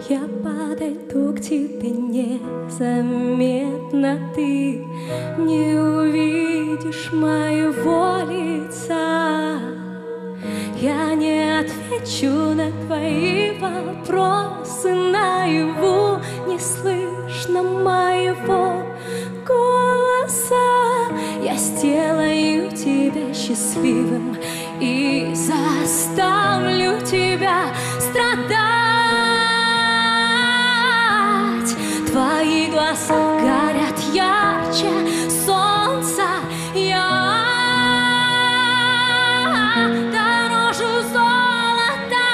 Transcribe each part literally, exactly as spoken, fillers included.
Я подойду к тебе незаметно, ты не увидишь моего лица. Я не отвечу на твои вопросы наяву, не слышно моего голоса. Я сделаю тебя счастливым и заставлю тебя страдать. Твои глаза горят ярче солнца, я дороже золота.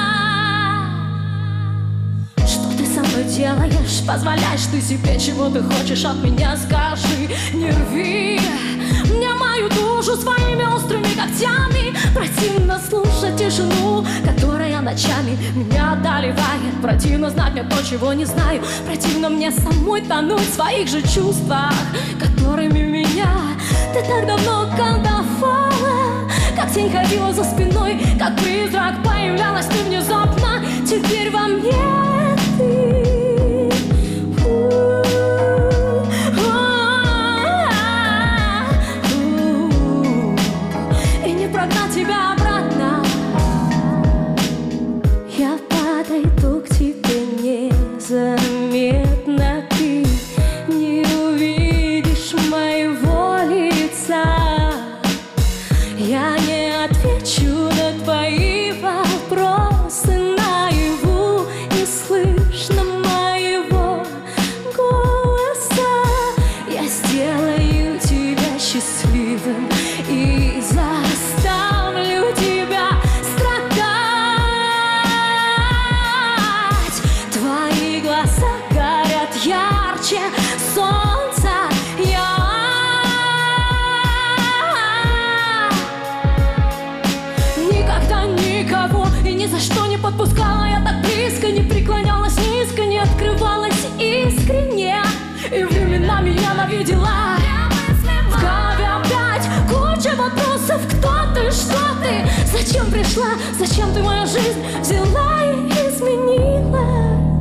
Что ты со мной делаешь? Позволяешь ты себе, чего ты хочешь от меня? Скажи, не рви мне мою душу своими острыми когтями. Противно слушать тишину, которая ночами меня одолевает. Противно знать мне то, чего не знаю. Противно мне самой тонуть в своих же чувствах, которыми меня ты так давно колдовала. Как тень ходила за спиной, как призрак появлялась ты внезапно. Теперь во мне ты. Тебя обратно. Я подойду к тебе незаметно, ты не увидишь моего лица. Я не отвечу на твои вопросы наяву, не слышно моего голоса. Я сделаю тебя счастливым и заставлю тебя страдать. Твои глаза горят ярче солнца, я никогда никого и ни за что не подпускала я так близко, не преклонялась низко, не открывалась искренне. И временами я навидела в голове опять куча вопросов. Кто ты, что ты, зачем пришла, зачем ты мою жизнь взяла и изменила?